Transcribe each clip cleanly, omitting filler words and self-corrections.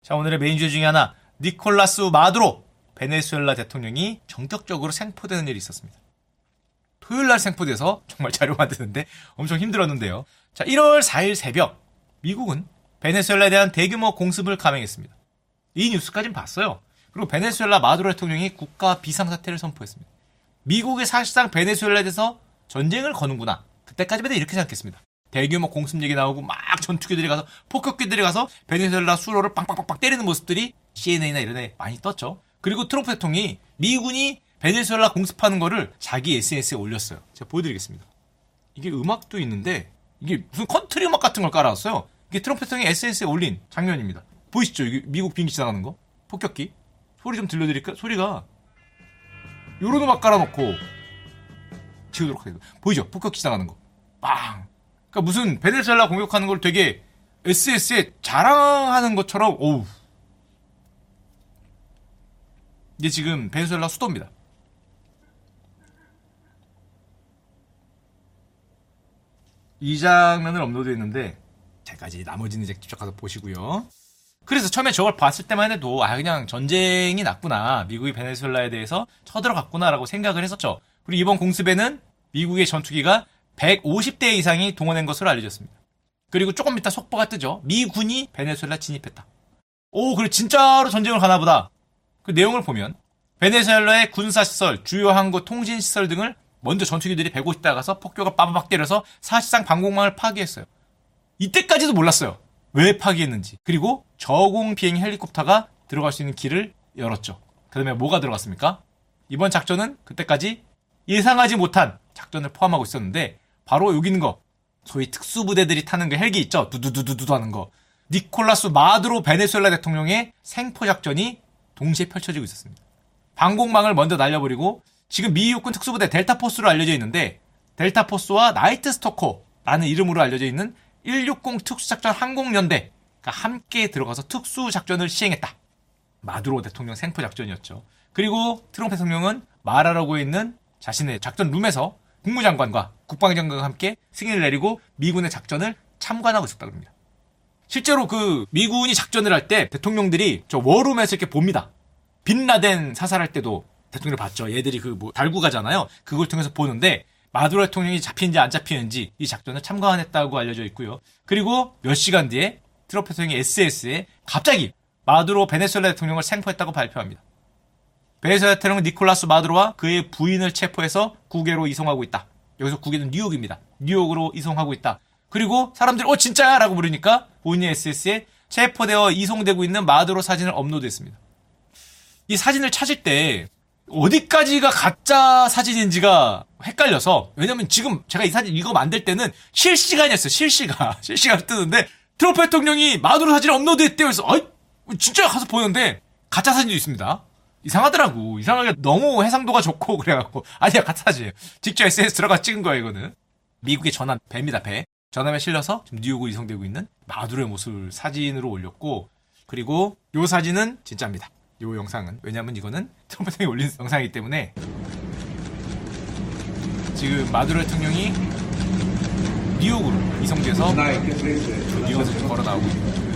자, 오늘의 메인 주제 중에 하나, 니콜라스 마두로 베네수엘라 대통령이 전격적으로 생포되는 일이 있었습니다. 토요일날 생포돼서 정말 자료 만드는데 엄청 힘들었는데요. 자, 1월 4일 새벽 미국은 베네수엘라에 대한 대규모 공습을 감행했습니다. 이 뉴스까지는 봤어요. 그리고 베네수엘라 마두로 대통령이 국가 비상사태를 선포했습니다. 미국이 사실상 베네수엘라에 대해서 전쟁을 거는구나. 그때까지만 이렇게 생각했습니다. 대규모 공습 얘기 나오고 막 전투기들이 가서 폭격기들이 가서 베네수엘라 수로를 빵빵빵빵 때리는 모습들이 CNN이나 이런 데 많이 떴죠. 그리고 트럼프 대통령이 미군이 베네수엘라 공습하는 거를 자기 SNS에 올렸어요. 제가 보여드리겠습니다. 이게 음악도 있는데 이게 무슨 컨트리 음악 같은 걸 깔아놨어요. 이게 트럼프 대통령이 SNS에 올린 장면입니다. 보이시죠? 이게 미국 비행기 지나가는 거? 폭격기? 소리 좀 들려드릴까요? 소리가 요런 음악 깔아놓고 지우도록 하겠습니다. 보이죠? 폭격기 지나가는 거. 빵! 그러니까 무슨 베네수엘라 공격하는 걸 되게 SNS에 자랑하는 것처럼 어우. 이게 지금 베네수엘라 수도입니다. 이 장면을 업로드했는데 제가 이제 나머지는 이제 직접 가서 보시고요. 그래서 처음에 저걸 봤을 때만 해도 그냥 전쟁이 났구나. 미국이 베네수엘라에 대해서 쳐들어갔구나라고 생각을 했었죠. 그리고 이번 공습에는 미국의 전투기가 150대 이상이 동원된 것으로 알려졌습니다. 그리고 조금 이따 속보가 뜨죠. 미군이 베네수엘라 진입했다. 오, 그래 진짜로 전쟁을 가나 보다. 그 내용을 보면 베네수엘라의 군사시설, 주요 항구, 통신시설 등을 먼저 전투기들이 150대 가서 폭격을 빠바박 때려서 사실상 방공망을 파괴했어요. 이때까지도 몰랐어요. 왜 파괴했는지. 그리고 저공 비행 헬리콥터가 들어갈 수 있는 길을 열었죠. 그 다음에 뭐가 들어갔습니까? 이번 작전은 그때까지 예상하지 못한 작전을 포함하고 있었는데 바로 여기 있는 거. 소위 특수부대들이 타는 그 헬기 있죠? 두두두두두 하는 거. 니콜라스 마두로 베네수엘라 대통령의 생포작전이 동시에 펼쳐지고 있었습니다. 방공망을 먼저 날려버리고 지금 미 육군 특수부대 델타포스로 알려져 있는데 델타포스와 나이트스토커라는 이름으로 알려져 있는 160 특수작전 항공연대가 함께 들어가서 특수작전을 시행했다. 마두로 대통령 생포작전이었죠. 그리고 트럼프 대통령은 마라라고에 있는 자신의 작전 룸에서 국무장관과 국방장관과 함께 승인을 내리고 미군의 작전을 참관하고 있었다고 합니다. 실제로 그 미군이 작전을 할 때 대통령들이 저 워룸에서 이렇게 봅니다. 빈라덴 사살할 때도 대통령을 봤죠. 얘들이 그 뭐 달고 가잖아요. 그걸 통해서 보는데 마두로 대통령이 잡히는지 안 잡히는지 이 작전을 참관했다고 알려져 있고요. 그리고 몇 시간 뒤에 트럼프 대통령이 SNS에 갑자기 마두로 베네수엘라 대통령을 생포했다고 발표합니다. 베네수엘라 대통령은 니콜라스 마두로와 그의 부인을 체포해서 국외로 이송하고 있다. 여기서 국외는 뉴욕입니다. 뉴욕으로 이송하고 있다. 그리고 사람들이 진짜야? 라고 물으니까 본인의 SNS에 체포되어 이송되고 있는 마두로 사진을 업로드했습니다. 이 사진을 찾을 때 어디까지가 가짜 사진인지가 헷갈려서, 왜냐면 지금 제가 이 사진 이거 만들 때는 실시간이었어요. 실시간 뜨는데 트럼프 대통령이 마두로 사진을 업로드했대요. 그래서 진짜 가서 보는데 가짜 사진도 있습니다. 이상하더라고. 이상하게 너무 해상도가 좋고 그래갖고 아니야, 가짜 사진이에요. 직접 SNS 들어가 찍은 거야. 이거는 미국의 전함 배입니다. 배. 전함에 실려서 지금 뉴욕으로 이송되고 있는 마두로의 모습을 사진으로 올렸고, 그리고 요 사진은 진짜입니다. 요 영상은. 왜냐면 이거는 트럼프 대통령이 올린 영상이기 때문에. 지금 마두로 대통령이 뉴욕으로 이송돼서 뉴욕에서 지금 걸어 나오고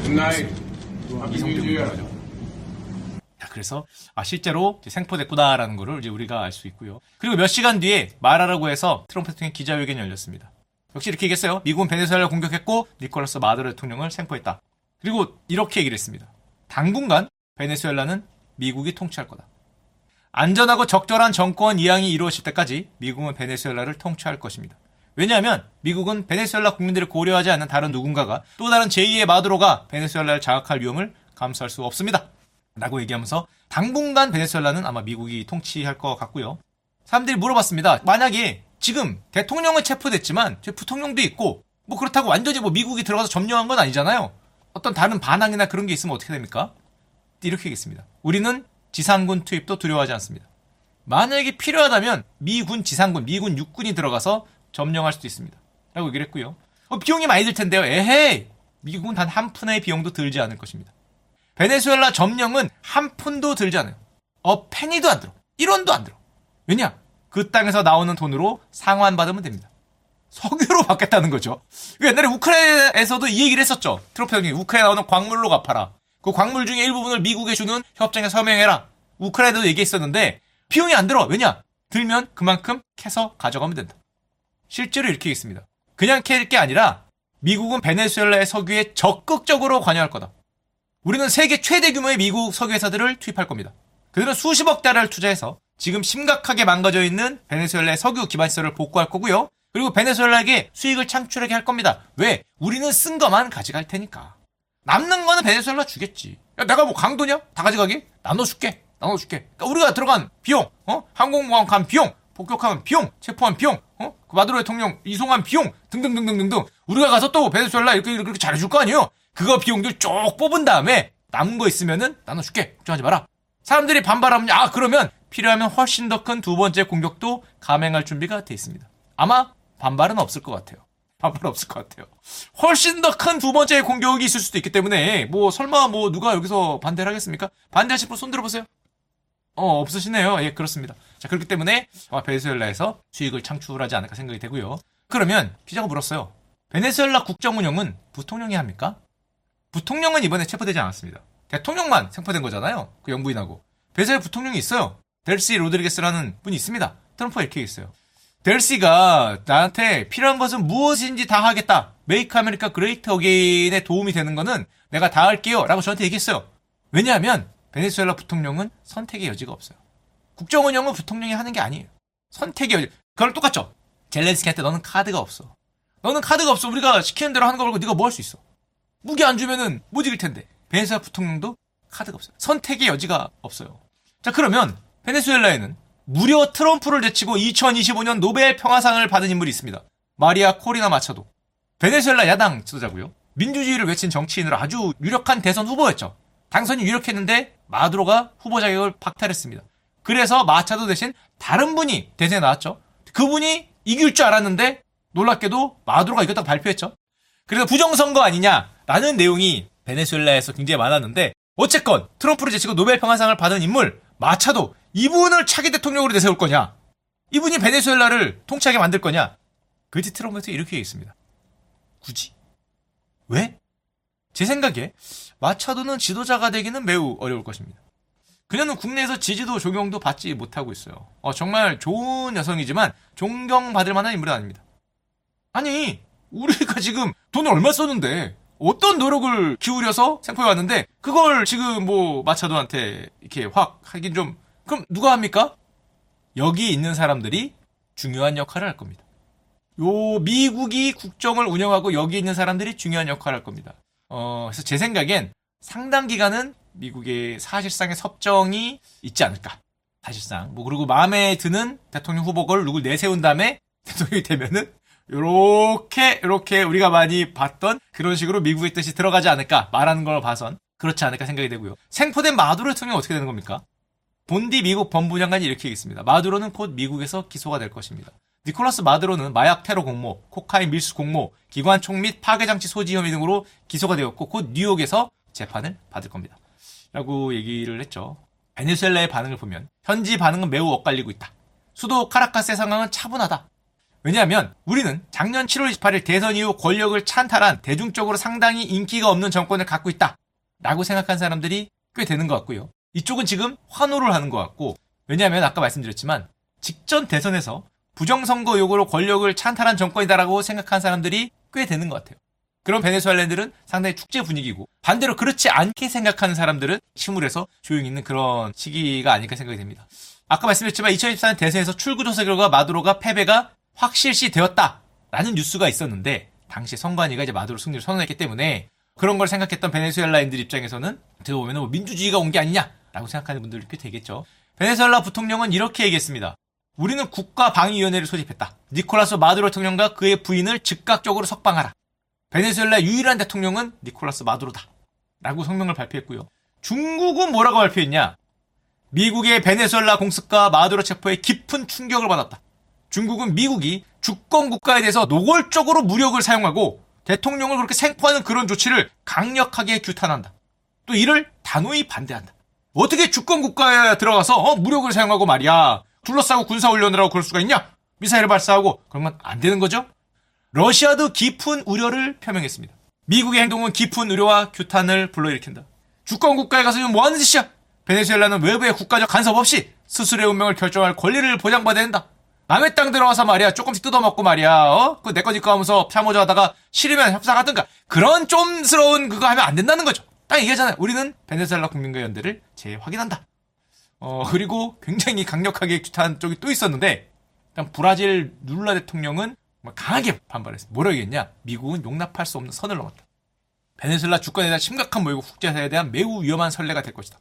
이송되고 있는 거죠. 자, 그래서 실제로 생포됐구나라는 거를 이제 우리가 알 수 있고요. 그리고 몇 시간 뒤에 말하라고 해서 트럼프 대통령 기자회견이 열렸습니다. 역시 이렇게 얘기했어요. 미국은 베네수엘라를 공격했고 니콜라스 마두로 대통령을 생포했다. 그리고 이렇게 얘기를 했습니다. 당분간 베네수엘라는 미국이 통치할 거다. 안전하고 적절한 정권 이양이 이루어질 때까지 미국은 베네수엘라를 통치할 것입니다. 왜냐하면 미국은 베네수엘라 국민들을 고려하지 않는 다른 누군가가 또 다른 제2의 마두로가 베네수엘라를 장악할 위험을 감수할 수 없습니다. 라고 얘기하면서 당분간 베네수엘라는 아마 미국이 통치할 것 같고요. 사람들이 물어봤습니다. 만약에 지금 대통령은 체포됐지만 부통령도 있고 뭐 그렇다고 완전히 뭐 미국이 들어가서 점령한 건 아니잖아요. 어떤 다른 반항이나 그런 게 있으면 어떻게 됩니까? 이렇게 얘기했습니다. 우리는 지상군 투입도 두려워하지 않습니다. 만약에 필요하다면 미군 지상군, 미군 육군이 들어가서 점령할 수도 있습니다. 라고 얘기를 했고요. 비용이 많이 들 텐데요. 에헤이! 미국은 단 한 푼의 비용도 들지 않을 것입니다. 베네수엘라 점령은 한 푼도 들지 않아요. 페니도 안 들어. 1원도 안 들어. 왜냐? 그 땅에서 나오는 돈으로 상환받으면 됩니다. 석유로 받겠다는 거죠. 옛날에 우크라이나에서도 이 얘기를 했었죠. 트럼프 형이 우크라이나 나오는 광물로 갚아라. 그 광물 중에 일부분을 미국에 주는 협정에 서명해라. 우크라이나도 얘기했었는데 비용이 안 들어. 왜냐? 들면 그만큼 캐서 가져가면 된다. 실제로 이렇게 있습니다. 그냥 캘 게 아니라 미국은 베네수엘라의 석유에 적극적으로 관여할 거다. 우리는 세계 최대 규모의 미국 석유 회사들을 투입할 겁니다. 그들은 수십억 달러를 투자해서 지금 심각하게 망가져 있는 베네수엘라의 석유 기반 시설을 복구할 거고요. 그리고 베네수엘라에게 수익을 창출하게 할 겁니다. 왜? 우리는 쓴 것만 가져갈 테니까. 남는 거는 베네수엘라 주겠지. 야, 내가 뭐 강도냐? 다 가져가게? 나눠줄게. 그러니까 우리가 들어간 비용, 항공모함 간 비용, 폭격한 비용, 체포한 비용, 그 마두로 대통령 이송한 비용 등등등등등등. 우리가 가서 또 베네수엘라 이렇게 잘해줄 거 아니에요? 그거 비용들 쭉 뽑은 다음에 남은 거 있으면은 나눠줄게. 걱정하지 마라. 사람들이 반발하면 그러면 필요하면 훨씬 더 큰 두 번째 공격도 감행할 준비가 돼 있습니다. 아마 반발은 없을 것 같아요. 훨씬 더 큰 두 번째 공격이 있을 수도 있기 때문에 설마 누가 여기서 반대를 하겠습니까? 반대하실 분 손 들어보세요. 없으시네요. 예, 그렇습니다. 자, 그렇기 때문에 베네수엘라에서 수익을 창출하지 않을까 생각이 되고요. 그러면 기자가 물었어요. 베네수엘라 국정 운영은 부통령이 합니까? 부통령은 이번에 체포되지 않았습니다. 대통령만 체포된 거잖아요. 그 영부인하고. 베네수엘라 부통령이 있어요. 델시 로드리게스라는 분이 있습니다. 트럼프가 이렇게 있어요. 델시가 나한테 필요한 것은 무엇인지 다 하겠다. 메이크 아메리카 그레이트 어게인에 도움이 되는 거는 내가 다 할게요. 라고 저한테 얘기했어요. 왜냐하면 베네수엘라 부통령은 선택의 여지가 없어요. 국정 운영은 부통령이 하는 게 아니에요. 선택의 여지. 그걸 똑같죠. 젤렌스키한테 너는 카드가 없어. 우리가 시키는 대로 하는 거 말고 네가 뭐 할 수 있어. 무기 안 주면은 못 이길 텐데. 베네수엘라 부통령도 카드가 없어요. 선택의 여지가 없어요. 자, 그러면 베네수엘라에는 무려 트럼프를 제치고 2025년 노벨 평화상을 받은 인물이 있습니다. 마리아 코리나 마차도. 베네수엘라 야당 지도자고요. 민주주의를 외친 정치인으로 아주 유력한 대선 후보였죠. 당선이 유력했는데 마두로가 후보 자격을 박탈했습니다. 그래서 마차도 대신 다른 분이 대선에 나왔죠. 그분이 이길 줄 알았는데 놀랍게도 마두로가 이겼다고 발표했죠. 그래서 부정선거 아니냐라는 내용이 베네수엘라에서 굉장히 많았는데 어쨌건 트럼프를 제치고 노벨 평화상을 받은 인물 마차도 이분을 차기 대통령으로 내세울 거냐? 이분이 베네수엘라를 통치하게 만들 거냐? 그때 트럼프에서 이렇게 얘기했습니다. 굳이? 왜? 제 생각에 마차도는 지도자가 되기는 매우 어려울 것입니다. 그녀는 국내에서 지지도 존경도 받지 못하고 있어요. 정말 좋은 여성이지만 존경받을 만한 인물은 아닙니다. 아니, 우리가 지금 돈을 얼마 썼는데 어떤 노력을 기울여서 생포해 왔는데 그걸 지금 마차도한테 이렇게 확 하긴 좀 그럼 누가 합니까? 여기 있는 사람들이 중요한 역할을 할 겁니다. 미국이 국정을 운영하고 여기 있는 사람들이 중요한 역할을 할 겁니다. 그래서 제 생각엔 상당 기간은 미국의 사실상의 섭정이 있지 않을까. 사실상. 그리고 마음에 드는 대통령 후보를 누굴 내세운 다음에 대통령이 되면은 요렇게 우리가 많이 봤던 그런 식으로 미국의 뜻이 들어가지 않을까. 말하는 걸 봐선 그렇지 않을까 생각이 되고요. 생포된 마두로 대통령이 어떻게 되는 겁니까? 본디 미국 법무장관이 이렇게 얘기했습니다. 마두로는 곧 미국에서 기소가 될 것입니다. 니콜라스 마두로는 마약 테러 공모, 코카인 밀수 공모, 기관총 및 파괴장치 소지 혐의 등으로 기소가 되었고 곧 뉴욕에서 재판을 받을 겁니다. 라고 얘기를 했죠. 베네수엘라의 반응을 보면 현지 반응은 매우 엇갈리고 있다. 수도 카라카스의 상황은 차분하다. 왜냐하면 우리는 작년 7월 28일 대선 이후 권력을 찬탈한 대중적으로 상당히 인기가 없는 정권을 갖고 있다. 라고 생각한 사람들이 꽤 되는 것 같고요. 이쪽은 지금 환호를 하는 것 같고 왜냐하면 아까 말씀드렸지만 직전 대선에서 부정선거 요구로 권력을 찬탈한 정권이다라고 생각한 사람들이 꽤 되는 것 같아요. 그런 베네수엘라인들은 상당히 축제 분위기고 반대로 그렇지 않게 생각하는 사람들은 침울해서 조용히 있는 그런 시기가 아닐까 생각이 됩니다. 아까 말씀드렸지만 2024년 대선에서 출구조사 결과 마두로가 패배가 확실시 되었다라는 뉴스가 있었는데 당시 선관위가 이제 마두로 승리를 선언했기 때문에 그런 걸 생각했던 베네수엘라인들 입장에서는 어떻게 보면 민주주의가 온 게 아니냐라고 생각하는 분들이 꽤 되겠죠. 베네수엘라 부통령은 이렇게 얘기했습니다. 우리는 국가방위위원회를 소집했다. 니콜라스 마두로 대통령과 그의 부인을 즉각적으로 석방하라. 베네수엘라 유일한 대통령은 니콜라스 마두로다. 라고 성명을 발표했고요. 중국은 뭐라고 발표했냐? 미국의 베네수엘라 공습과 마두로 체포에 깊은 충격을 받았다. 중국은 미국이 주권 국가에 대해서 노골적으로 무력을 사용하고 대통령을 그렇게 생포하는 그런 조치를 강력하게 규탄한다. 또 이를 단호히 반대한다. 어떻게 주권 국가에 들어가서 무력을 사용하고 말이야. 둘러싸고 군사훈련을 하고 그럴 수가 있냐? 미사일을 발사하고 그러면 안 되는 거죠? 러시아도 깊은 우려를 표명했습니다. 미국의 행동은 깊은 우려와 규탄을 불러일으킨다. 주권 국가에 가서 지금 뭐 하는 짓이야? 베네수엘라는 외부의 국가적 간섭 없이 스스로의 운명을 결정할 권리를 보장받아야 된다. 남의 땅 들어와서 말이야 조금씩 뜯어먹고 말이야 그 내 거 니꺼 하면서 샤모저 하다가 싫으면 협상하든가 그런 좀스러운 그거 하면 안 된다는 거죠. 딱 얘기하잖아요. 우리는 베네수엘라 국민과 연대를 재확인한다. 그리고 굉장히 강력하게 규탄한 쪽이 또 있었는데 일단 브라질 룰라 대통령은 강하게 반발했어요. 뭐라고 얘기했냐? 미국은 용납할 수 없는 선을 넘었다. 베네수엘라 주권에 대한 심각한 모욕 국제사회에 대한 매우 위험한 선례가 될 것이다.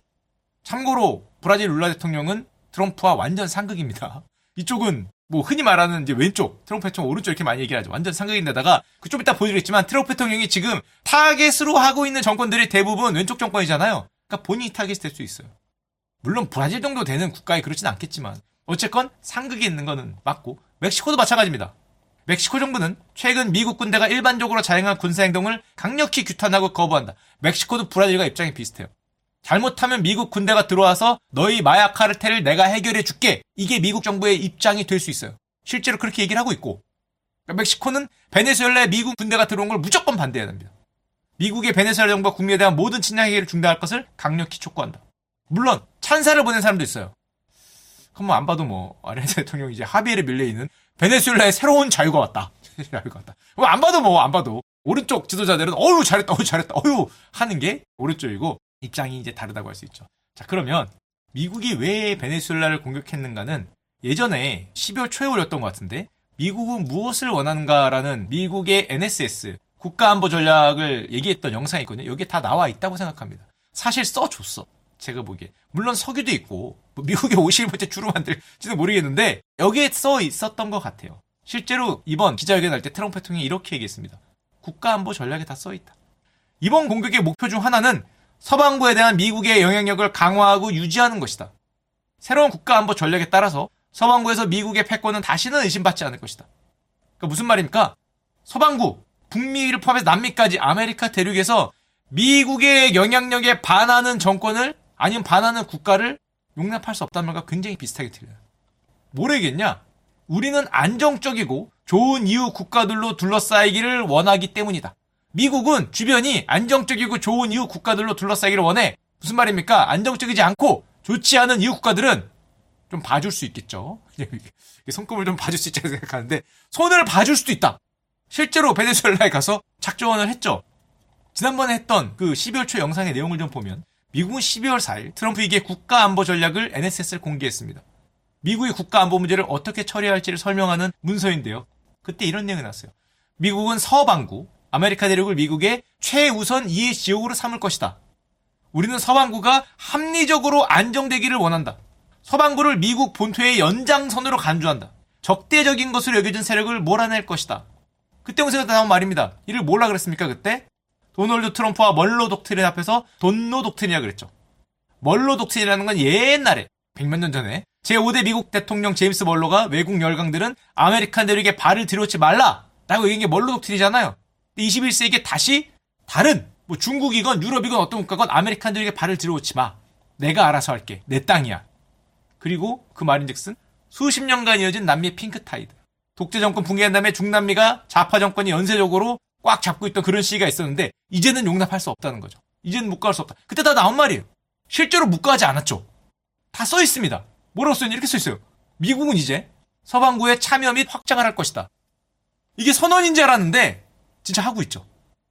참고로 브라질 룰라 대통령은 트럼프와 완전 상극입니다. 이쪽은 뭐 흔히 말하는 이제 왼쪽, 트럼프 대통령 오른쪽 이렇게 많이 얘기하죠. 완전 상극인데다가 그 좀 이따 보여드리겠지만 트럼프 대통령이 지금 타겟으로 하고 있는 정권들이 대부분 왼쪽 정권이잖아요. 그러니까 본인이 타겟이 될 수 있어요. 물론 브라질 정도 되는 국가에 그렇진 않겠지만 어쨌건 상극이 있는 거는 맞고 멕시코도 마찬가지입니다. 멕시코 정부는 최근 미국 군대가 일반적으로 자행한 군사행동을 강력히 규탄하고 거부한다. 멕시코도 브라질과 입장이 비슷해요. 잘못하면 미국 군대가 들어와서 너희 마약 카르텔을 내가 해결해 줄게. 이게 미국 정부의 입장이 될 수 있어요. 실제로 그렇게 얘기를 하고 있고 멕시코는 베네수엘라에 미국 군대가 들어온 걸 무조건 반대해야 합니다. 미국의 베네수엘라 정부와 국민에 대한 모든 침략 행위를 중단할 것을 강력히 촉구한다. 물론 찬사를 보낸 사람도 있어요. 그럼 뭐 안 봐도 뭐 아레나 대통령이 이제 하비에르 밀레이는 베네수엘라의 새로운 자유가 왔다. 자유가 왔다. 뭐 안 봐도 오른쪽 지도자들은 어유 잘했다 어유 하는 게 오른쪽이고 입장이 이제 다르다고 할 수 있죠. 자, 그러면 미국이 왜 베네수엘라를 공격했는가는 예전에 12월 초에 올렸던 것 같은데 미국은 무엇을 원하는가라는 미국의 NSS 국가안보 전략을 얘기했던 영상이 있거든요. 여기에 다 나와 있다고 생각합니다. 사실 써줬어. 제가 보기에. 물론 석유도 있고 미국의 51번째 주로 만들지도 모르겠는데 여기에 써 있었던 것 같아요. 실제로 이번 기자회견할 때 트럼프 대통령이 이렇게 얘기했습니다. 국가안보 전략에 다 써있다. 이번 공격의 목표 중 하나는 서방부에 대한 미국의 영향력을 강화하고 유지하는 것이다. 새로운 국가안보 전략에 따라서 서방부에서 미국의 패권은 다시는 의심받지 않을 것이다. 그러니까 무슨 말입니까? 서방부, 북미를 포함해서 남미까지 아메리카 대륙에서 미국의 영향력에 반하는 정권을 아니면 반하는 국가를 용납할 수 없다는 말과 굉장히 비슷하게 들려요. 뭐래겠냐? 우리는 안정적이고 좋은 이웃 국가들로 둘러싸이기를 원하기 때문이다. 미국은 주변이 안정적이고 좋은 이웃 국가들로 둘러싸이기를 원해. 무슨 말입니까? 안정적이지 않고 좋지 않은 이웃 국가들은 좀 봐줄 수 있겠죠. 손금을 좀 봐줄 수 있다고 생각하는데 손을 봐줄 수도 있다. 실제로 베네수엘라에 가서 작전을 했죠. 지난번에 했던 그 12월 초 영상의 내용을 좀 보면 미국은 12월 4일 트럼프에게 국가안보 전략을 NSS를 공개했습니다. 미국의 국가안보 문제를 어떻게 처리할지를 설명하는 문서인데요. 그때 이런 내용이 나왔어요. 미국은 서방구, 아메리카 대륙을 미국의 최우선 이해 지역으로 삼을 것이다. 우리는 서방구가 합리적으로 안정되기를 원한다. 서방구를 미국 본토의 연장선으로 간주한다. 적대적인 것으로 여겨진 세력을 몰아낼 것이다. 그때 영상에 나온 말입니다. 이를 뭐라 그랬습니까 그때? 도널드 트럼프와 멀로 독트린 앞에서 돈노 독트린이라고 그랬죠. 멀로 독트린이라는 건 옛날에 100몇 년 전에 제5대 미국 대통령 제임스 멀로가 외국 열강들은 아메리칸 대륙에 발을 들여놓지 말라라고 얘기한 게 멀로 독트린이잖아요. 21세기에 다시 다른 뭐 중국이건 유럽이건 어떤 국가건 아메리칸 대륙에 발을 들여놓지 마. 내가 알아서 할게. 내 땅이야. 그리고 그 말인즉슨 수십 년간 이어진 남미의 핑크타이드. 독재 정권 붕괴한 다음에 중남미가 좌파 정권이 연쇄적으로 꽉 잡고 있던 그런 시기가 있었는데 이제는 용납할 수 없다는 거죠. 이제는 묵과할 수 없다. 그때 다 나온 말이에요. 실제로 묵과하지 않았죠. 다 써 있습니다. 뭐라고 써있냐? 이렇게 써 있어요. 미국은 이제 서방구의 참여 및 확장을 할 것이다. 이게 선언인 줄 알았는데 진짜 하고 있죠.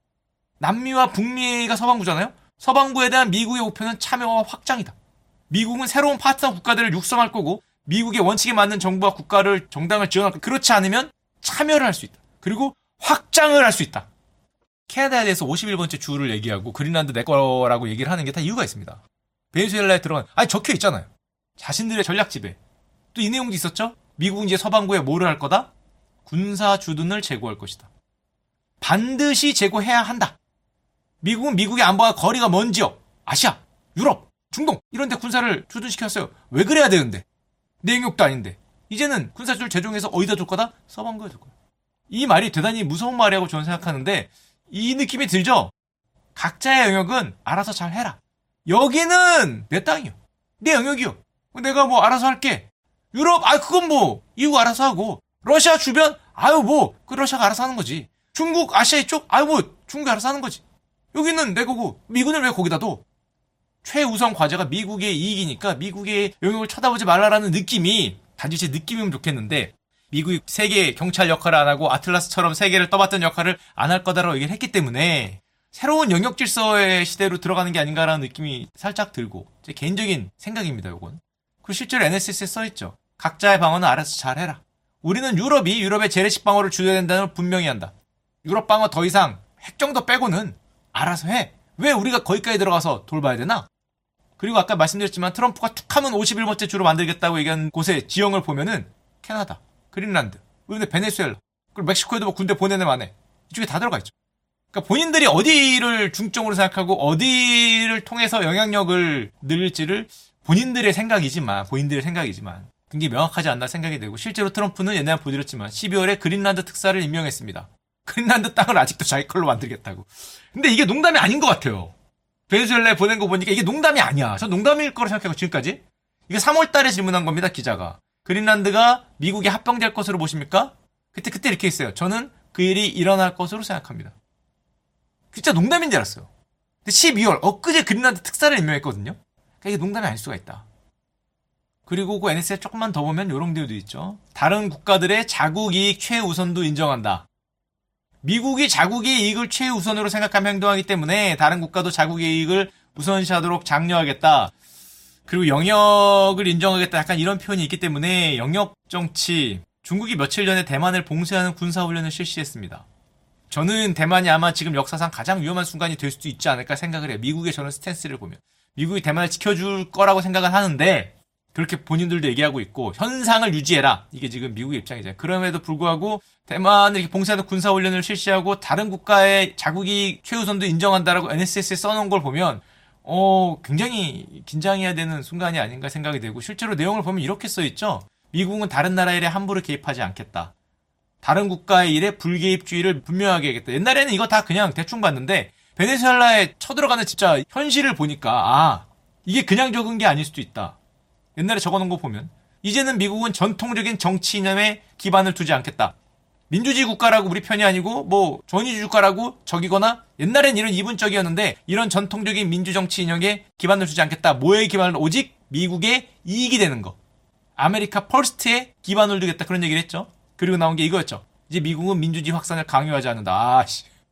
남미와 북미가 서방구잖아요. 서방구에 대한 미국의 목표는 참여와 확장이다. 미국은 새로운 파트너 국가들을 육성할 거고 미국의 원칙에 맞는 정부와 국가를 정당을 지원할 거고 그렇지 않으면 참여를 할 수 있다. 그리고 확장을 할 수 있다. 캐나다에 대해서 51번째 주를 얘기하고 그린란드 내 거라고 얘기를 하는 게 다 이유가 있습니다. 베네수엘라에 들어간 적혀 있잖아요. 자신들의 전략 지배. 또 이 내용도 있었죠. 미국은 이제 서방구에 뭐를 할 거다? 군사 주둔을 제고할 것이다. 반드시 제고해야 한다. 미국은 미국의 안보와 거리가 먼 지역, 아시아, 유럽, 중동 이런 데 군사를 주둔시켰어요. 왜 그래야 되는데? 내 영역도 아닌데. 이제는 군사주를 제종해서 어디다 둘 거다? 서방구에 둘 거야. 이 말이 대단히 무서운 말이라고 저는 생각하는데 이 느낌이 들죠? 각자의 영역은 알아서 잘 해라. 여기는 내 땅이요. 내 영역이요. 내가 뭐 알아서 할게. 유럽, 그건 뭐 EU 알아서 하고 러시아 주변, 그 러시아가 알아서 하는 거지. 중국, 아시아 이쪽, 뭐 중국이 알아서 하는 거지. 여기는 내 거고 미군을 왜 거기다 둬? 최우선 과제가 미국의 이익이니까 미국의 영역을 쳐다보지 말라라는 느낌이 단지 제 느낌이면 좋겠는데 미국이 세계 경찰 역할을 안 하고 아틀라스처럼 세계를 떠받던 역할을 안 할 거다라고 얘기를 했기 때문에 새로운 영역 질서의 시대로 들어가는 게 아닌가라는 느낌이 살짝 들고 제 개인적인 생각입니다. 요건. 그리고 실제로 NSS에 써있죠. 각자의 방어는 알아서 잘해라. 우리는 유럽이 유럽의 재래식 방어를 주도해야 된다는 걸 분명히 한다. 유럽 방어 더 이상 핵 정도 빼고는 알아서 해. 왜 우리가 거기까지 들어가서 돌봐야 되나? 그리고 아까 말씀드렸지만 트럼프가 툭하면 51번째 주로 만들겠다고 얘기한 곳의 지형을 보면은 캐나다, 그린란드, 그런데 베네수엘라, 그리고 멕시코에도 뭐 군대 보내는 안에 이쪽에 다 들어가 있죠. 그러니까 본인들이 어디를 중점으로 생각하고 어디를 통해서 영향력을 늘릴지를 본인들의 생각이지만 굉장히 명확하지 않나 생각이 되고 실제로 트럼프는 옛날에 보여드렸지만 12월에 그린란드 특사를 임명했습니다. 그린란드 땅을 아직도 자기 걸로 만들겠다고. 근데 이게 농담이 아닌 것 같아요. 베네수엘라에 보낸 거 보니까 이게 농담이 아니야. 전 농담일 거라 생각하고 지금까지. 이게 3월 달에 질문한 겁니다, 기자가. 그린란드가 미국에 합병될 것으로 보십니까? 그때 이렇게 했어요. 저는 그 일이 일어날 것으로 생각합니다. 진짜 농담인 줄 알았어요. 근데 12월, 엊그제 그린란드 특사를 임명했거든요? 그러니까 이게 농담이 아닐 수가 있다. 그리고 그 NS에 조금만 더 보면 요런 데도 있죠. 다른 국가들의 자국 이익 최우선도 인정한다. 미국이 자국의 이익을 최우선으로 생각하며 행동하기 때문에 다른 국가도 자국의 이익을 우선시하도록 장려하겠다. 그리고 영역을 인정하겠다. 약간 이런 표현이 있기 때문에 영역 정치. 중국이 며칠 전에 대만을 봉쇄하는 군사훈련을 실시했습니다. 저는 대만이 아마 지금 역사상 가장 위험한 순간이 될 수도 있지 않을까 생각을 해요. 미국의 저는 스탠스를 보면. 미국이 대만을 지켜줄 거라고 생각을 하는데 그렇게 본인들도 얘기하고 있고 현상을 유지해라. 이게 지금 미국의 입장이잖아요. 그럼에도 불구하고 대만을 이렇게 봉쇄하는 군사훈련을 실시하고 다른 국가의 자국이 최우선도 인정한다라고 NSS에 써놓은 걸 보면 굉장히 긴장해야 되는 순간이 아닌가 생각이 되고 실제로 내용을 보면 이렇게 써있죠. 미국은 다른 나라 일에 함부로 개입하지 않겠다. 다른 국가의 일에 불개입주의를 분명하게 하겠다. 옛날에는 이거 다 그냥 대충 봤는데 베네수엘라에 쳐들어가는 진짜 현실을 보니까 이게 그냥 적은 게 아닐 수도 있다. 옛날에 적어놓은 거 보면 이제는 미국은 전통적인 정치 이념에 기반을 두지 않겠다. 민주주의 국가라고 우리 편이 아니고 뭐 전위주의 국가라고 적이거나 옛날엔 이런 이분적이었는데 이런 전통적인 민주정치 이념에 기반을 두지 않겠다. 뭐에 기반을 오직 미국의 이익이 되는 거. 아메리카 퍼스트에 기반을 두겠다. 그런 얘기를 했죠. 그리고 나온 게 이거였죠. 이제 미국은 민주주의 확산을 강요하지 않는다.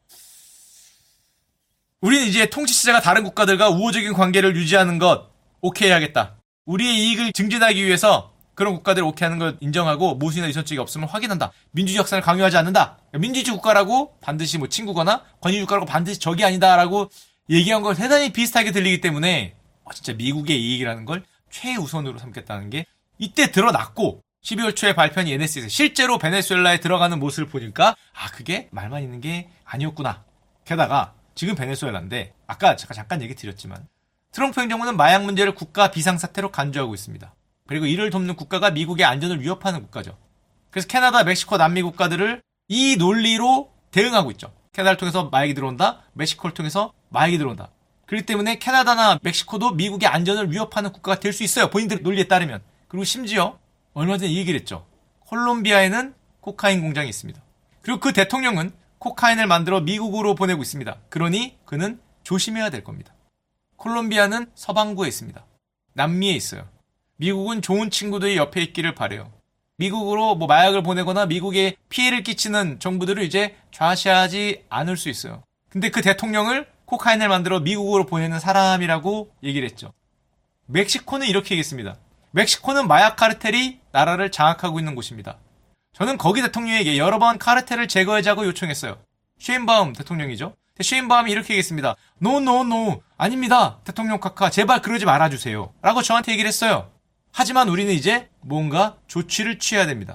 우리는 이제 통치자가 다른 국가들과 우호적인 관계를 유지하는 것 오케이 하겠다. 우리의 이익을 증진하기 위해서 그런 국가들을 오케이 하는 걸 인정하고 모순이나 유선적이 없음을 확인한다. 민주주의 확산을 강요하지 않는다. 민주주의 국가라고 반드시 뭐 친구거나 권위주의 국가라고 반드시 적이 아니다라고 얘기한 걸 대단히 비슷하게 들리기 때문에 진짜 미국의 이익이라는 걸 최우선으로 삼겠다는 게 이때 드러났고 12월 초에 발표한 NS에서 실제로 베네수엘라에 들어가는 모습을 보니까 그게 말만 있는 게 아니었구나. 게다가 지금 베네수엘라인데 아까 제가 잠깐 얘기 드렸지만 트럼프 행정부는 마약 문제를 국가 비상사태로 간주하고 있습니다. 그리고 이를 돕는 국가가 미국의 안전을 위협하는 국가죠. 그래서 캐나다, 멕시코, 남미 국가들을 이 논리로 대응하고 있죠. 캐나다를 통해서 마약이 들어온다. 멕시코를 통해서 마약이 들어온다. 그렇기 때문에 캐나다나 멕시코도 미국의 안전을 위협하는 국가가 될 수 있어요. 본인들 논리에 따르면. 그리고 심지어 얼마 전에 이 얘기를 했죠. 콜롬비아에는 코카인 공장이 있습니다. 그리고 그 대통령은 코카인을 만들어 미국으로 보내고 있습니다. 그러니 그는 조심해야 될 겁니다. 콜롬비아는 서반구에 있습니다. 남미에 있어요. 미국은 좋은 친구들이 옆에 있기를 바래요. 미국으로 뭐 마약을 보내거나 미국에 피해를 끼치는 정부들을 이제 좌시하지 않을 수 있어요. 근데 그 대통령을 코카인을 만들어 미국으로 보내는 사람이라고 얘기를 했죠. 멕시코는 이렇게 얘기했습니다. 멕시코는 마약 카르텔이 나라를 장악하고 있는 곳입니다. 저는 거기 대통령에게 여러 번 카르텔을 제거하자고 요청했어요. 쉐인바움 대통령이죠. 쉐인바움이 이렇게 얘기했습니다. 노, 아닙니다. 대통령 카카 제발 그러지 말아주세요. 라고 저한테 얘기를 했어요. 하지만 우리는 이제 뭔가 조치를 취해야 됩니다.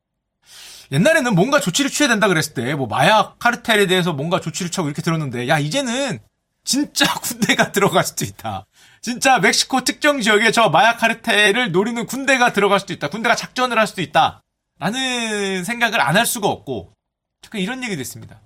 옛날에는 뭔가 조치를 취해야 된다 그랬을 때 뭐 마약 카르텔에 대해서 뭔가 조치를 취하고 이렇게 들었는데 이제는 진짜 군대가 들어갈 수도 있다. 진짜 멕시코 특정 지역에 저 마약 카르텔을 노리는 군대가 들어갈 수도 있다. 군대가 작전을 할 수도 있다. 라는 생각을 안 할 수가 없고 잠깐 이런 얘기도 했습니다.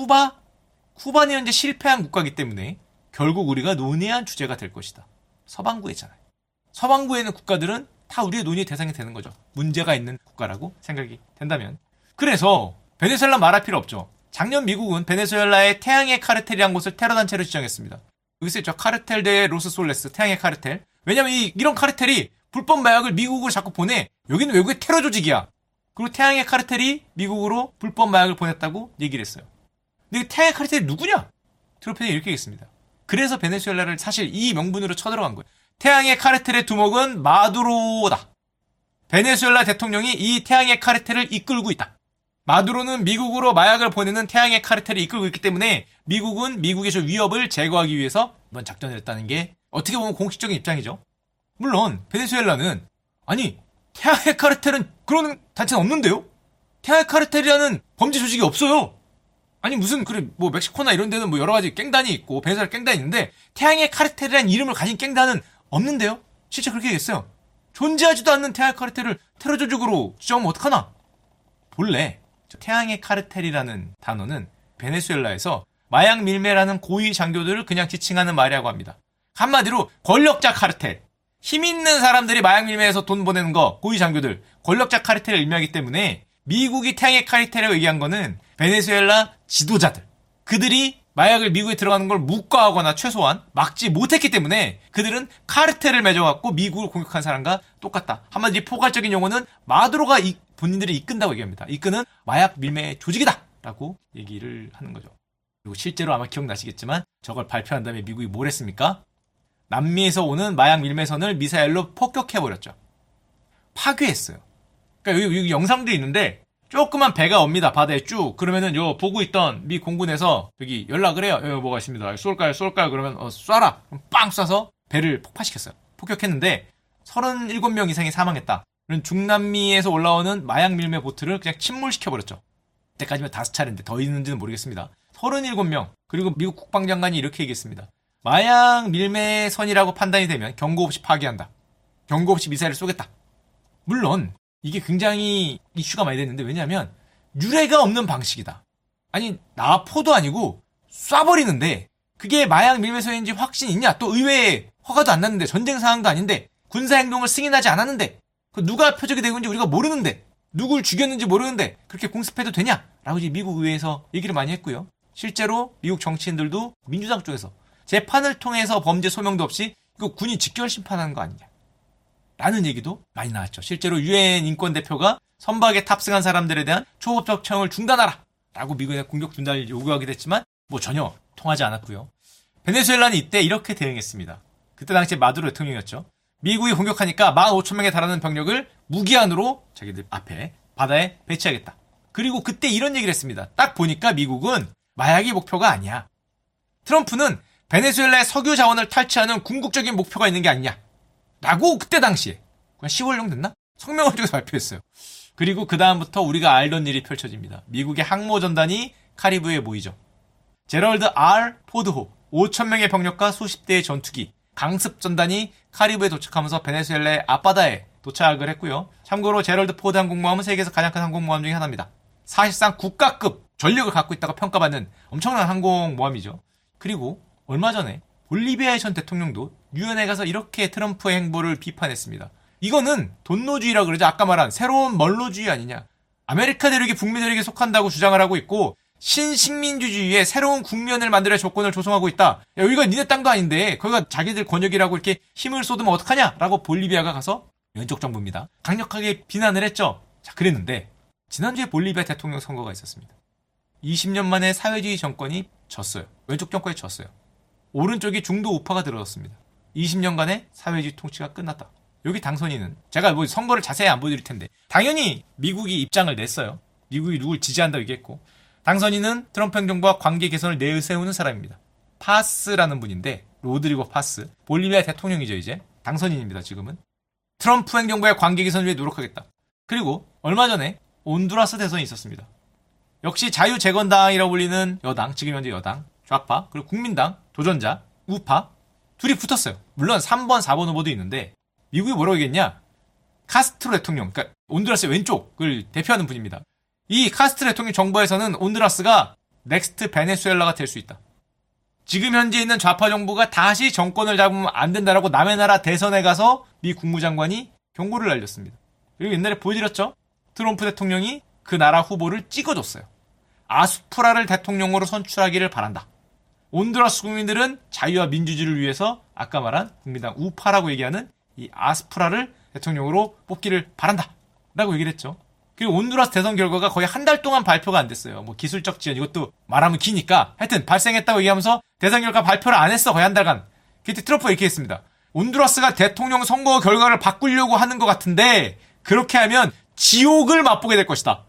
쿠바는 현재 실패한 국가이기 때문에 결국 우리가 논의한 주제가 될 것이다. 서방구에 있잖아요. 서방구에 있는 국가들은 다 우리의 논의의 대상이 되는 거죠. 문제가 있는 국가라고 생각이 된다면. 그래서 베네수엘라 말할 필요 없죠. 작년 미국은 베네수엘라의 태양의 카르텔이라는 곳을 테러단체로 지정했습니다. 여기서 있죠. 카르텔 대 로스 솔레스, 태양의 카르텔. 왜냐면 이런 카르텔이 불법 마약을 미국으로 자꾸 보내. 여기는 외국의 테러 조직이야. 그리고 태양의 카르텔이 미국으로 불법 마약을 보냈다고 얘기를 했어요. 근데 태양의 카르텔이 누구냐? 트럼프는 이렇게 얘기했습니다. 그래서 베네수엘라를 사실 이 명분으로 쳐들어간 거예요. 태양의 카르텔의 두목은 마두로다. 베네수엘라 대통령이 이 태양의 카르텔을 이끌고 있다. 마두로는 미국으로 마약을 보내는 태양의 카르텔을 이끌고 있기 때문에 미국은 미국의 저 위협을 제거하기 위해서 이번 작전을 했다는 게 어떻게 보면 공식적인 입장이죠. 물론 베네수엘라는 아니 태양의 카르텔은 그런 단체는 없는데요? 태양의 카르텔이라는 범죄 조직이 없어요. 아니 무슨 그래 뭐 멕시코나 이런 데는 뭐 여러 가지 갱단이 있고 베네수엘라 갱단이 있는데 태양의 카르텔이라는 이름을 가진 갱단은 없는데요? 실제 그렇게 얘기했어요. 존재하지도 않는 태양의 카르텔을 테러 조직으로 지정하면 어떡하나? 본래 태양의 카르텔이라는 단어는 베네수엘라에서 마약 밀매라는 고위 장교들을 그냥 지칭하는 말이라고 합니다. 한마디로 권력자 카르텔. 힘 있는 사람들이 마약 밀매에서 돈 보내는 거, 고위 장교들, 권력자 카르텔을 의미하기 때문에 미국이 태양의 카르텔이라고 얘기한 거는 베네수엘라 지도자들. 그들이 마약을 미국에 들어가는 걸 묵과하거나 최소한 막지 못했기 때문에 그들은 카르텔을 맺어갖고 미국을 공격한 사람과 똑같다. 한마디로 포괄적인 용어는 마두로가 본인들이 이끈다고 얘기합니다. 이끄는 마약 밀매 조직이다! 라고 얘기를 하는 거죠. 그리고 실제로 아마 기억나시겠지만 저걸 발표한 다음에 미국이 뭘 했습니까? 남미에서 오는 마약 밀매선을 미사일로 폭격해버렸죠. 파괴했어요. 그러니까 여기 영상도 있는데 조그만 배가 옵니다. 바다에 쭉. 그러면은 보고 있던 미 공군에서 여기 연락을 해요. 여기 뭐가 있습니다. 쏠까요? 그러면 쏴라. 그럼 빵 쏴서 배를 폭파시켰어요. 폭격했는데 37명 이상이 사망했다. 그런 중남미에서 올라오는 마약 밀매 보트를 그냥 침몰시켜버렸죠. 그때까지면 5차례인데 더 있는지는 모르겠습니다. 37명. 그리고 미국 국방장관이 이렇게 얘기했습니다. 마약 밀매선이라고 판단이 되면 경고 없이 파괴한다. 경고 없이 미사일을 쏘겠다. 물론 이게 굉장히 이슈가 많이 됐는데 왜냐하면 유례가 없는 방식이다. 아니 나포도 아니고 쏴버리는데 그게 마약 밀매선인지 확신이 있냐? 또 의회에 허가도 안 났는데 전쟁 상황도 아닌데 군사행동을 승인하지 않았는데 그 누가 표적이 되고 있는지 우리가 모르는데 누굴 죽였는지 모르는데 그렇게 공습해도 되냐? 라고 이제 미국 의회에서 얘기를 많이 했고요. 실제로 미국 정치인들도 민주당 쪽에서 재판을 통해서 범죄 소명도 없이 이거 군이 직결 심판하는 거 아니냐? 라는 얘기도 많이 나왔죠. 실제로 유엔 인권대표가 선박에 탑승한 사람들에 대한 초법적 처형을 중단하라! 라고 미국에 공격 중단을 요구하기도 했지만 뭐 전혀 통하지 않았고요. 베네수엘라는 이때 이렇게 대응했습니다. 그때 당시에 마두로 대통령이었죠. 미국이 공격하니까 15,000명에 달하는 병력을 무기한으로 자기들 앞에 바다에 배치하겠다. 그리고 그때 이런 얘기를 했습니다. 딱 보니까 미국은 마약이 목표가 아니야. 트럼프는 베네수엘라의 석유 자원을 탈취하는 궁극적인 목표가 있는 게 아니냐. 라고 그때 당시에 10월령 됐나? 성명을 통해서 발표했어요. 그리고 그 다음부터 우리가 알던 일이 펼쳐집니다. 미국의 항모전단이 카리브해에 모이죠. 제럴드 R. 포드호 5,000명의 병력과 수십 대의 전투기 강습전단이 카리브에 도착하면서 베네수엘라의 앞바다에 도착을 했고요. 참고로 제럴드 포드 항공모함은 세계에서 가장 큰 항공모함 중에 하나입니다. 사실상 국가급 전력을 갖고 있다고 평가받는 엄청난 항공모함이죠. 그리고 얼마 전에 볼리비아의 전 대통령도 유엔에 가서 이렇게 트럼프의 행보를 비판했습니다. 이거는 돈노주의라 그러죠. 아까 말한 새로운 멀로주의 아니냐. 아메리카 대륙이 북미 대륙에 속한다고 주장을 하고 있고 신식민주주의의 새로운 국면을 만들어 조건을 조성하고 있다. 야, 여기가 니네 땅도 아닌데 거기가 자기들 권역이라고 이렇게 힘을 쏟으면 어떡하냐? 라고 볼리비아가 가서 왼쪽 정부입니다. 강력하게 비난을 했죠. 자, 그랬는데 지난주에 볼리비아 대통령 선거가 있었습니다. 20년 만에 사회주의 정권이 졌어요. 왼쪽 정권이 졌어요. 오른쪽이 중도 우파가 들어섰습니다. 20년간의 사회주의 통치가 끝났다. 여기 당선인은 제가 뭐 선거를 자세히 안 보여드릴 텐데 당연히 미국이 입장을 냈어요. 미국이 누굴 지지한다고 얘기했고 당선인은 트럼프 행정부와 관계 개선을 내세우는 사람입니다. 파스라는 분인데 로드리고 파스 볼리비아 대통령이죠. 이제 당선인입니다. 지금은 트럼프 행정부의 관계 개선을 위해 노력하겠다. 그리고 얼마 전에 온두라스 대선이 있었습니다. 역시 자유재건당이라고 불리는 여당, 지금 현재 여당, 좌파, 그리고 국민당, 도전자, 우파 둘이 붙었어요. 물론 3번, 4번 후보도 있는데 미국이 뭐라고 얘기했냐? 카스트로 대통령, 그러니까 온두라스의 왼쪽을 대표하는 분입니다. 이 카스트로 대통령 정부에서는 온두라스가 넥스트 베네수엘라가 될 수 있다. 지금 현재 있는 좌파 정부가 다시 정권을 잡으면 안 된다라고 남의 나라 대선에 가서 미 국무장관이 경고를 날렸습니다. 그리고 옛날에 보여드렸죠? 트럼프 대통령이 그 나라 후보를 찍어줬어요. 아스프라를 대통령으로 선출하기를 바란다. 온두라스 국민들은 자유와 민주주의를 위해서 아까 말한 국민당 우파라고 얘기하는 이 아스프라를 대통령으로 뽑기를 바란다 라고 얘기를 했죠. 그리고 온두라스 대선 결과가 거의 한 달 동안 발표가 안 됐어요. 뭐 기술적 지연 이것도 말하면 기니까 하여튼 발생했다고 얘기하면서 대선 결과 발표를 안 했어. 거의 한 달간. 그때 트럼프가 이렇게 했습니다. 온두라스가 대통령 선거 결과를 바꾸려고 하는 것 같은데 그렇게 하면 지옥을 맛보게 될 것이다.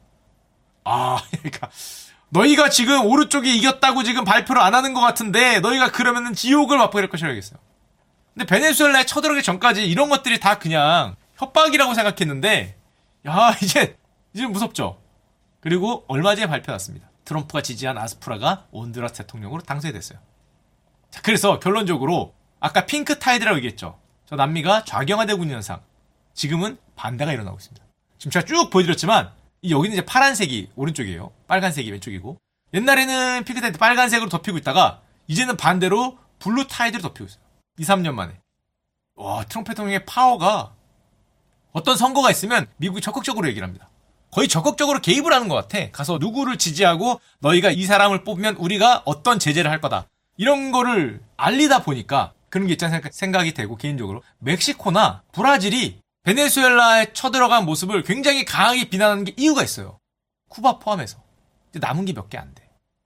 그러니까 너희가 지금 오른쪽이 이겼다고 지금 발표를 안 하는 것 같은데 너희가 그러면은 지옥을 맛보게 될 것이라고 얘기했어요. 근데 베네수엘라에 쳐들어가기 전까지 이런 것들이 다 그냥 협박이라고 생각했는데 이제 무섭죠. 그리고 얼마 전에 발표 났습니다. 트럼프가 지지한 아스프라가 온두라스 대통령으로 당선이 됐어요. 자, 그래서 결론적으로 아까 핑크 타이드라고 얘기했죠. 저 남미가 좌경화되고 있는 현상. 지금은 반대가 일어나고 있습니다. 지금 제가 쭉 보여드렸지만 여기는 이제 파란색이 오른쪽이에요. 빨간색이 왼쪽이고 옛날에는 핑크 타이드 빨간색으로 덮이고 있다가 이제는 반대로 블루 타이드로 덮이고 있어요. 2, 3년 만에. 와, 트럼프 대통령의 파워가 어떤 선거가 있으면 미국이 적극적으로 얘기를 합니다. 거의 적극적으로 개입을 하는 것 같아. 가서 누구를 지지하고 너희가 이 사람을 뽑으면 우리가 어떤 제재를 할 거다. 이런 거를 알리다 보니까 그런 게 있다는 생각이 되고 개인적으로 멕시코나 브라질이 베네수엘라에 쳐들어간 모습을 굉장히 강하게 비난하는 게 이유가 있어요. 쿠바 포함해서. 이제 남은 게 몇 개 안 돼.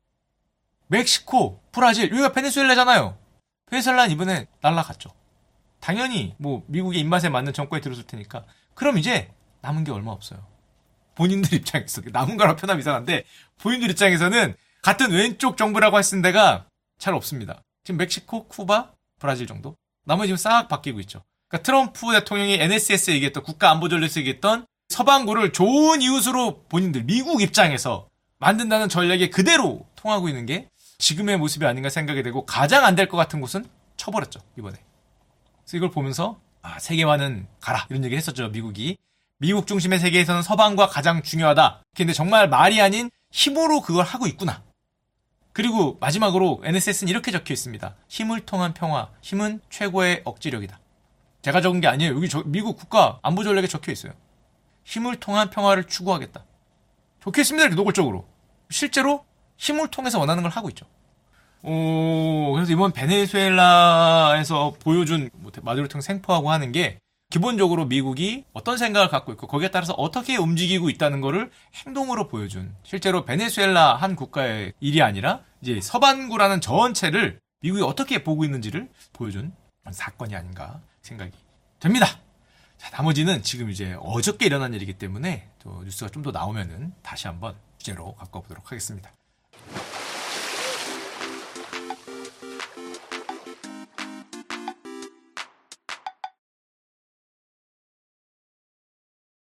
멕시코, 브라질, 여기가 베네수엘라잖아요. 베네수엘라는 이번에 날라갔죠. 당연히 뭐 미국의 입맛에 맞는 정권이 들어설 테니까 그럼 이제 남은 게 얼마 없어요. 본인들 입장에서 남은 거랑 표현하면 이상한데 본인들 입장에서는 같은 왼쪽 정부라고 했은 데가 잘 없습니다. 지금 멕시코, 쿠바, 브라질 정도? 나머지 지금 싹 바뀌고 있죠. 그러니까 트럼프 대통령이 NSC에서 얘기했던 국가안보전략에서 얘기했던 서방구를 좋은 이웃으로 본인들 미국 입장에서 만든다는 전략에 그대로 통하고 있는 게 지금의 모습이 아닌가 생각이 되고 가장 안 될 것 같은 곳은 쳐버렸죠. 이번에. 그래서 이걸 보면서 세계화는 가라 이런 얘기를 했었죠. 미국이. 미국 중심의 세계에서는 서방과 가장 중요하다. 근데 정말 말이 아닌 힘으로 그걸 하고 있구나. 그리고 마지막으로 NSS는 이렇게 적혀 있습니다. 힘을 통한 평화, 힘은 최고의 억지력이다. 제가 적은 게 아니에요. 여기 미국 국가 안보 전략에 적혀 있어요. 힘을 통한 평화를 추구하겠다. 적혀 있습니다. 이렇게 노골적으로. 실제로 힘을 통해서 원하는 걸 하고 있죠. 그래서 이번 베네수엘라에서 보여준 마두로 대통령 생포하고 하는 게 기본적으로 미국이 어떤 생각을 갖고 있고 거기에 따라서 어떻게 움직이고 있다는 거를 행동으로 보여준 실제로 베네수엘라 한 국가의 일이 아니라 이제 서반구라는 전체를 미국이 어떻게 보고 있는지를 보여준 사건이 아닌가 생각이 됩니다. 자, 나머지는 지금 이제 어저께 일어난 일이기 때문에 또 뉴스가 좀 더 나오면은 다시 한번 주제로 갖고 보도록 하겠습니다.